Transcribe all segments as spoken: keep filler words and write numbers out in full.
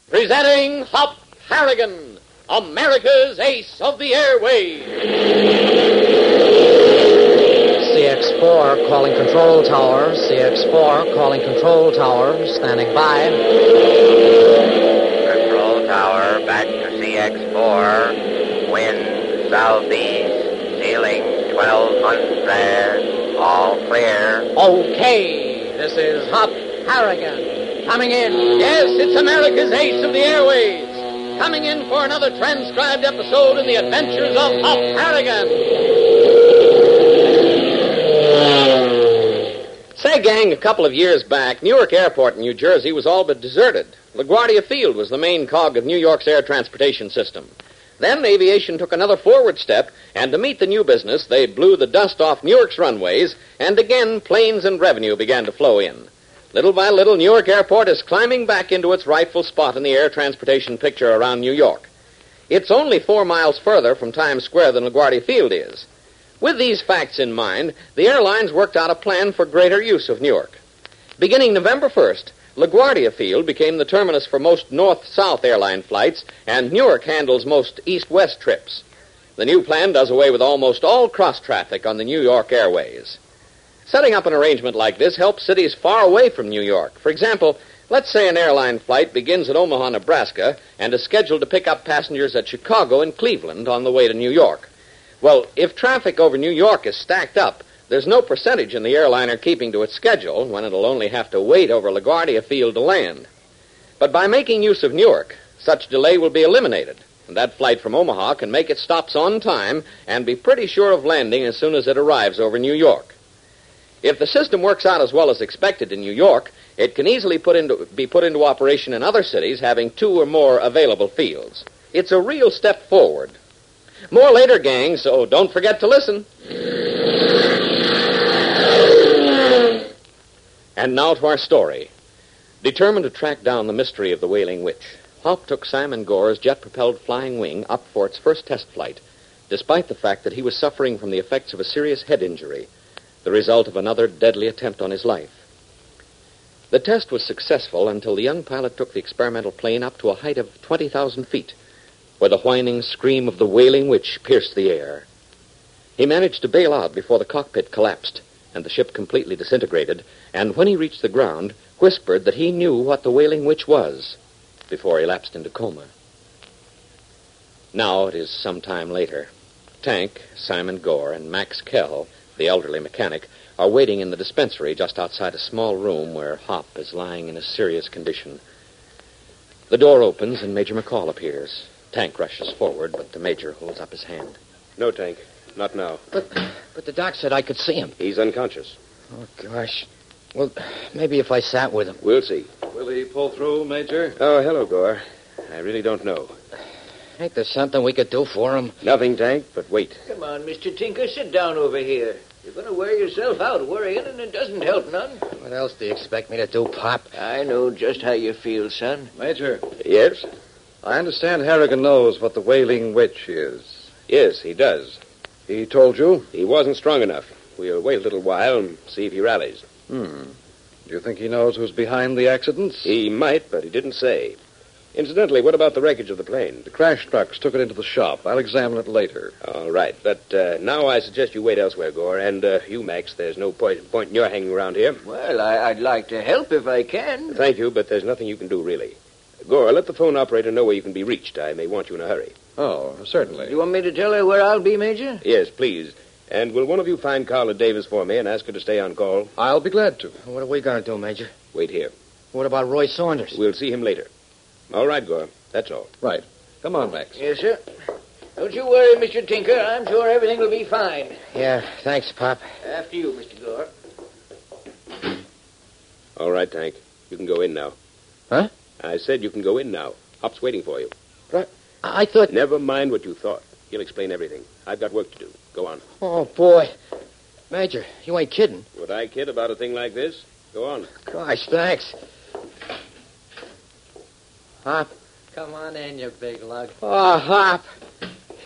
Presenting Hop Harrigan, America's ace of the airways. C X four calling control tower. C X four calling control tower. Standing by. Control tower back to C X four. Wind southeast. Ceiling twelve hundred. All clear. Okay, this is Hop Harrigan. Coming in. Yes, it's America's ace of the airways. Coming in for another transcribed episode in the adventures of Hop Harrigan. Say, gang, a couple of years back, Newark Airport in New Jersey was all but deserted. LaGuardia Field was the main cog of New York's air transportation system. Then aviation took another forward step, and to meet the new business, they blew the dust off Newark's runways, and again planes and revenue began to flow in. Little by little, Newark Airport is climbing back into its rightful spot in the air transportation picture around New York. It's only four miles further from Times Square than LaGuardia Field is. With these facts in mind, the airlines worked out a plan for greater use of Newark. Beginning November first, LaGuardia Field became the terminus for most north-south airline flights, and Newark handles most east-west trips. The new plan does away with almost all cross-traffic on the New York airways. Setting up an arrangement like this helps cities far away from New York. For example, let's say an airline flight begins at Omaha, Nebraska, and is scheduled to pick up passengers at Chicago and Cleveland on the way to New York. Well, if traffic over New York is stacked up, there's no percentage in the airliner keeping to its schedule when it'll only have to wait over LaGuardia Field to land. But by making use of Newark, such delay will be eliminated, and that flight from Omaha can make its stops on time and be pretty sure of landing as soon as it arrives over New York. If the system works out as well as expected in New York, it can easily put into, be put into operation in other cities having two or more available fields. It's a real step forward. More later, gang, so don't forget to listen. And now to our story. Determined to track down the mystery of the Wailing Witch, Hop took Simon Gore's jet-propelled flying wing up for its first test flight, despite the fact that he was suffering from the effects of a serious head injury, the result of another deadly attempt on his life. The test was successful until the young pilot took the experimental plane up to a height of twenty thousand feet, where the whining scream of the Wailing Witch pierced the air. He managed to bail out before the cockpit collapsed and the ship completely disintegrated, and when he reached the ground, whispered that he knew what the Wailing Witch was before he lapsed into coma. Now it is some time later. Tank, Simon Gore, and Max Kell, the elderly mechanic, are waiting in the dispensary just outside a small room where Hop is lying in a serious condition. The door opens and Major McCall appears. Tank rushes forward, but the Major holds up his hand. No, Tank. Not now. But but the doc said I could see him. He's unconscious. Oh, gosh. Well, maybe if I sat with him. We'll see. Will he pull through, Major? Oh, hello, Gore. I really don't know. Ain't there something we could do for him? Nothing, Tank, but wait. Come on, Mister Tinker, sit down over here. You're going to wear yourself out worrying, and it doesn't help none. What else do you expect me to do, Pop? I know just how you feel, son. Major, Yes? I understand Harrigan knows what the Wailing Witch is. Yes, he does. He told you? He wasn't strong enough. We'll wait a little while and see if he rallies. Hmm. Do you think he knows who's behind the accidents? He might, but he didn't say. Incidentally, what about the wreckage of the plane? The crash trucks took it into the shop. I'll examine it later. All right, but uh, now I suggest you wait elsewhere, Gore. And uh, you, Max, there's no point, point in your hanging around here. Well, I, I'd like to help if I can. Thank you, but there's nothing you can do, really. Gore, let the phone operator know where you can be reached. I may want you in a hurry. Oh, certainly. You want me to tell her where I'll be, Major? Yes, please. And will one of you find Carla Davis for me and ask her to stay on call? I'll be glad to. What are we going to do, Major? Wait here. What about Roy Saunders? We'll see him later. All right, Gore. That's all. Right. Come on, Max. Yes, sir. Don't you worry, Mister Tinker. I'm sure everything will be fine. Yeah, thanks, Pop. After you, Mister Gore. All right, Tank. You can go in now. Huh? I said you can go in now. Hop's waiting for you. But I thought... Never mind what you thought. He'll explain everything. I've got work to do. Go on. Oh, boy. Major, you ain't kidding. Would I kid about a thing like this? Go on. Gosh, thanks. Hop, come on in, you big lug. Oh, Hop.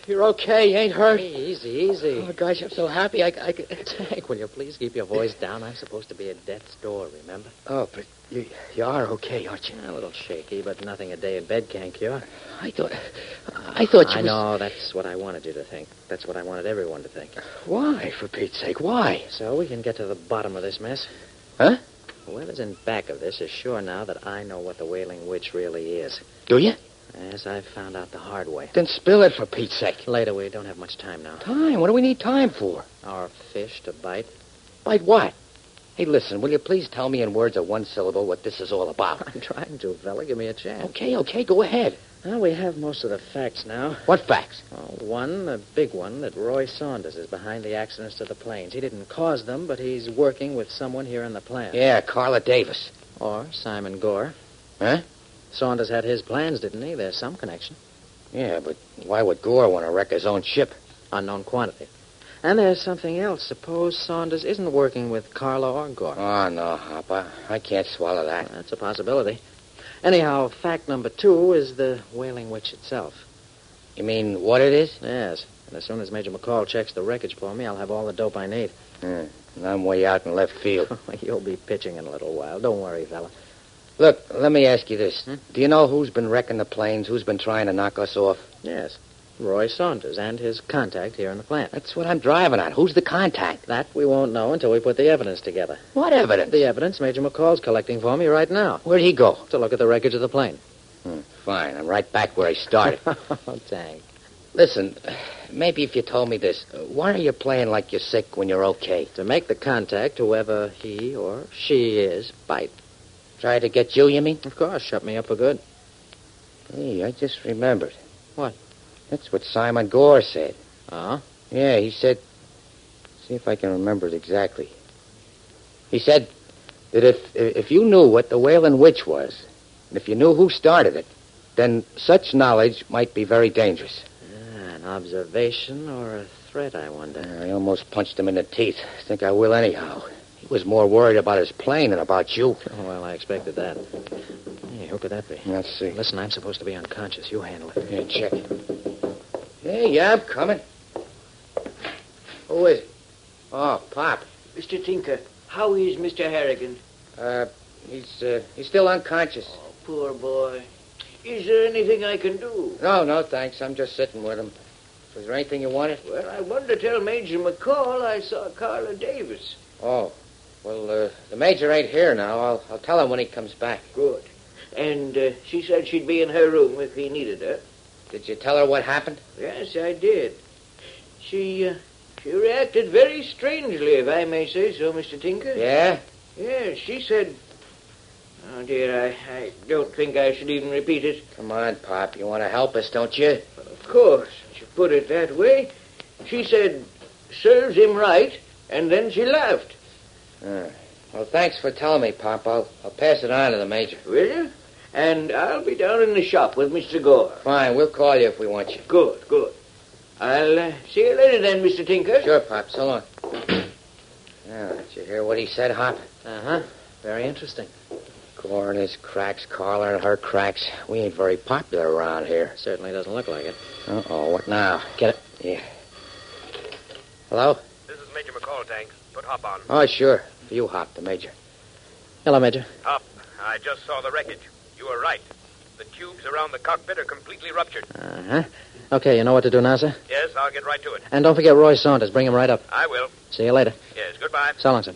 You're okay. You ain't hurt. Hey, easy, easy. Oh, gosh, I'm so happy. I, I, Tank, will you please keep your voice down? I'm supposed to be at death's door, remember? Oh, but you, you are okay, aren't you? A little shaky, but nothing a day in bed can't cure. I thought... I thought you I was... know, that's what I wanted you to think. That's what I wanted everyone to think. Why, for Pete's sake? Why? So we can get to the bottom of this mess. Huh? Whoever's in back of this is sure now that I know what the Wailing Witch really is. Do you? As I found out the hard way. Then spill it, for Pete's sake. Later, we don't have much time now. Time? What do we need time for? Our fish to bite. Bite what? Hey, listen, will you please tell me in words of one syllable what this is all about? I'm trying to, fella. Give me a chance. Okay, okay, go ahead. Well, we have most of the facts now. What facts? Oh, one, the big one, that Roy Saunders is behind the accidents to the planes. He didn't cause them, but he's working with someone here in the plant. Yeah, Carla Davis. Or Simon Gore. Huh? Saunders had his plans, didn't he? There's some connection. Yeah, but why would Gore want to wreck his own ship? Unknown quantity. And there's something else. Suppose Saunders isn't working with Carla or Gore. Oh, no, Hop. I, I can't swallow that. That's a possibility. Anyhow, fact number two is the Wailing Witch itself. You mean what it is? Yes. And as soon as Major McCall checks the wreckage for me, I'll have all the dope I need. Hmm. And I'm way out in left field. You'll be pitching in a little while. Don't worry, fella. Look, let me ask you this. Hmm? Do you know who's been wrecking the planes? Who's been trying to knock us off? Yes. Roy Saunders and his contact here in the plant. That's what I'm driving at. Who's the contact? That we won't know until we put the evidence together. What evidence? The evidence Major McCall's collecting for me right now. Where'd he go? To look at the wreckage of the plane. Hmm, fine. I'm right back where I started. Oh, Tank. Listen, maybe if you told me this, uh, why are you playing like you're sick when you're okay? To make the contact, whoever he or she is, bite. Try to get you, you mean? Of course, shut me up for good. Hey, I just remembered. What? That's what Simon Gore said. Oh? Yeah, he said... See if I can remember it exactly. He said that if if you knew what the Wailing Witch was, and if you knew who started it, then such knowledge might be very dangerous. Ah, an observation or a threat, I wonder. I almost punched him in the teeth. Think I will anyhow. He was more worried about his plane than about you. Oh, well, I expected that. Hey, who could that be? Let's see. Listen, I'm supposed to be unconscious. You handle it. Here, check. Hey, yeah, I'm coming. Who is it? Oh, Pop. Mister Tinker, how is Mister Harrigan? Uh, he's, uh, he's still unconscious. Oh, poor boy. Is there anything I can do? No, no, thanks. I'm just sitting with him. Was there anything you wanted? Well, I wanted to tell Major McCall I saw Carla Davis. Oh, well, uh, the Major ain't here now. I'll, I'll tell him when he comes back. Good. And uh, she said she'd be in her room if he needed her. Did you tell her what happened? Yes, I did. She, uh, she reacted very strangely, if I may say so, Mister Tinker. Yeah? Yes, she said... Oh, dear, I, I don't think I should even repeat it. Come on, Pop. You want to help us, don't you? Of course, if you put it that way. She said, serves him right, and then she laughed. Uh, well, thanks for telling me, Pop. I'll, I'll pass it on to the Major. Will you? And I'll be down in the shop with Mister Gore. Fine, we'll call you if we want you. Good, good. I'll uh, see you later then, Mister Tinker. Sure, Pop. So long. Now, did you hear what he said, Hop? Uh-huh. Very interesting. Gore and his cracks, Carla and her cracks. We ain't very popular around here. Certainly doesn't look like it. Uh-oh, what now? Get it? Yeah. Hello? This is Major McCall, Tank. Put Hop on. Oh, sure. For you, Hop, the Major. Hello, Major. Hop, I just saw the wreckage. You were right. The tubes around the cockpit are completely ruptured. Uh-huh. Okay, you know what to do now, sir? Yes, I'll get right to it. And don't forget Roy Saunders. Bring him right up. I will. See you later. Yes, goodbye. So long, sir.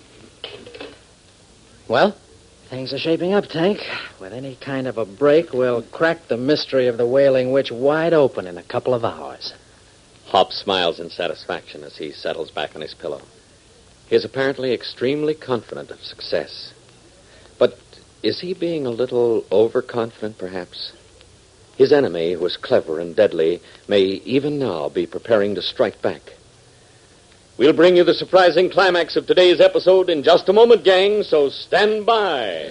Well? Things are shaping up, Tank. With any kind of a break, we'll crack the mystery of the Wailing Witch wide open in a couple of hours. Hop smiles in satisfaction as he settles back on his pillow. He is apparently extremely confident of success. But is he being a little overconfident, perhaps? His enemy, who is clever and deadly, may even now be preparing to strike back. We'll bring you the surprising climax of today's episode in just a moment, gang, so stand by.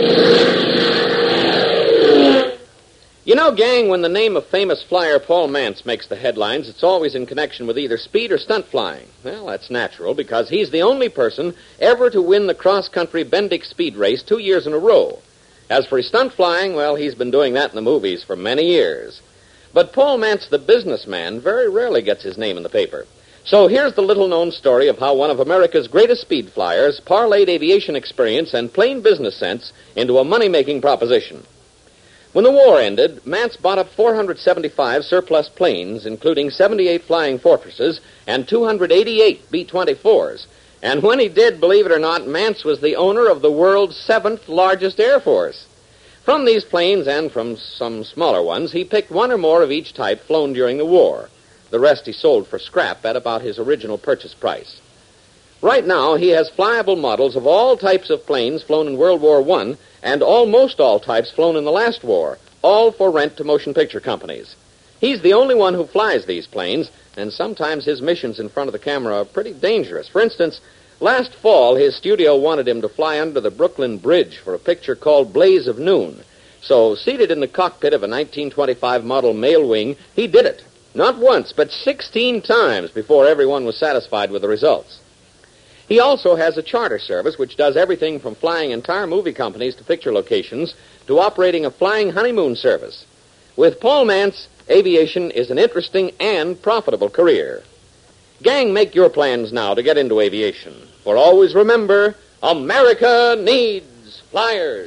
You know, gang, when the name of famous flyer Paul Mance makes the headlines, it's always in connection with either speed or stunt flying. Well, that's natural, because he's the only person ever to win the cross-country Bendix Speed Race two years in a row. As for his stunt flying, well, he's been doing that in the movies for many years. But Paul Mance, the businessman, very rarely gets his name in the paper. So here's the little-known story of how one of America's greatest speed flyers parlayed aviation experience and plain business sense into a money-making proposition. When the war ended, Mance bought up four hundred seventy-five surplus planes, including seventy-eight Flying Fortresses and two hundred eighty-eight B twenty-fours. And when he did, believe it or not, Mance was the owner of the world's seventh largest Air Force. From these planes and from some smaller ones, he picked one or more of each type flown during the war. The rest he sold for scrap at about his original purchase price. Right now, he has flyable models of all types of planes flown in World War One and almost all types flown in the last war, all for rent to motion picture companies. He's the only one who flies these planes, and sometimes his missions in front of the camera are pretty dangerous. For instance, last fall, his studio wanted him to fly under the Brooklyn Bridge for a picture called Blaze of Noon. So, seated in the cockpit of a nineteen twenty-five model mail wing, he did it. Not once, but sixteen times before everyone was satisfied with the results. He also has a charter service which does everything from flying entire movie companies to picture locations to operating a flying honeymoon service. With Paul Mance, aviation is an interesting and profitable career. Gang, make your plans now to get into aviation. For always remember, America needs flyers.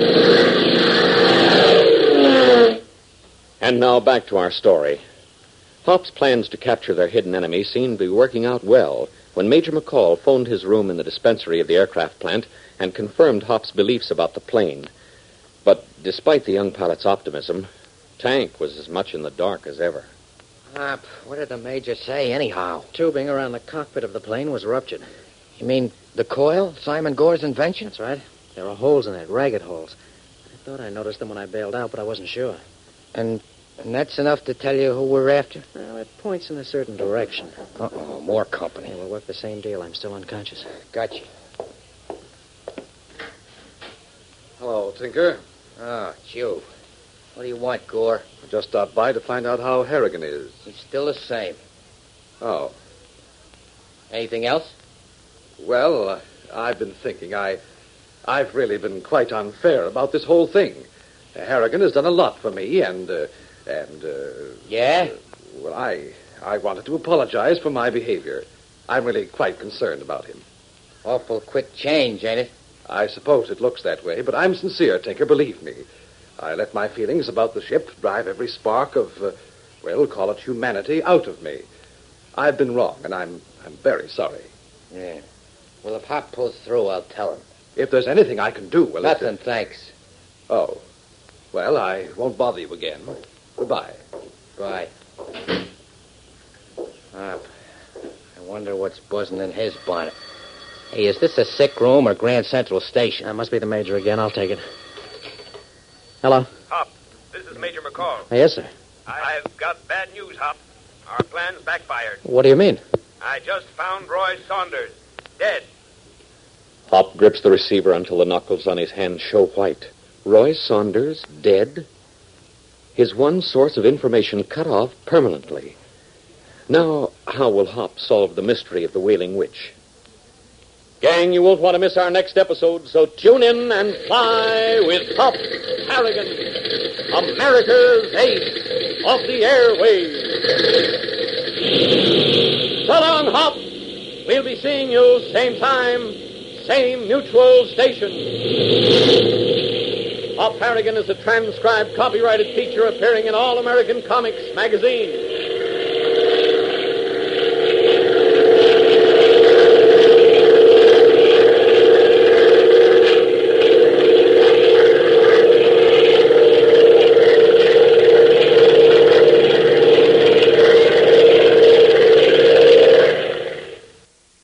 And now back to our story. Hop's plans to capture their hidden enemy seemed to be working out well when Major McCall phoned his room in the dispensary of the aircraft plant and confirmed Hop's beliefs about the plane. But despite the young pilot's optimism, Tank was as much in the dark as ever. Hop, what did the Major say anyhow? Tubing around the cockpit of the plane was ruptured. You mean the coil? Simon Gore's invention? That's right. There were holes in it, ragged holes. I thought I noticed them when I bailed out, but I wasn't sure. And and that's enough to tell you who we're after? Well, it points in a certain direction. Uh-oh, more company. Yeah, we'll work the same deal. I'm still unconscious. Gotcha. Hello, Tinker. Oh, it's you. What do you want, Gore? I just stopped by to find out how Harrigan is. He's still the same. Oh. Anything else? Well, uh, I've been thinking. I, I've really been quite unfair about this whole thing. Uh, Harrigan has done a lot for me, and, uh, and, uh... Yeah? Uh, well, I, I wanted to apologize for my behavior. I'm really quite concerned about him. Awful quick change, ain't it? I suppose it looks that way, but I'm sincere, Tinker, believe me. I let my feelings about the ship drive every spark of, uh, well, call it humanity, out of me. I've been wrong, and I'm, I'm very sorry. Yeah. Well, if Hop pulls through, I'll tell him. If there's anything I can do, well... Nothing, it, uh... thanks. Oh. Well, I won't bother you again. Goodbye. Bye. Hop. I wonder what's buzzing in his bonnet. Hey, is this a sick room or Grand Central Station? That must be the Major again. I'll take it. Hello? Hop, this is Major McCall. Yes, sir. I've got bad news, Hop. Our plans backfired. What do you mean? I just found Roy Saunders, dead. Hop grips the receiver until the knuckles on his hands show white. Roy Saunders dead? His one source of information cut off permanently. Now, how will Hop solve the mystery of the Wailing Witch? Gang, you won't want to miss our next episode, so tune in and fly with Hop Harrigan, America's ace of the airwaves. So long, Hop. We'll be seeing you same time, same mutual station. Hop Harrigan is a transcribed, copyrighted feature appearing in All American Comics magazine.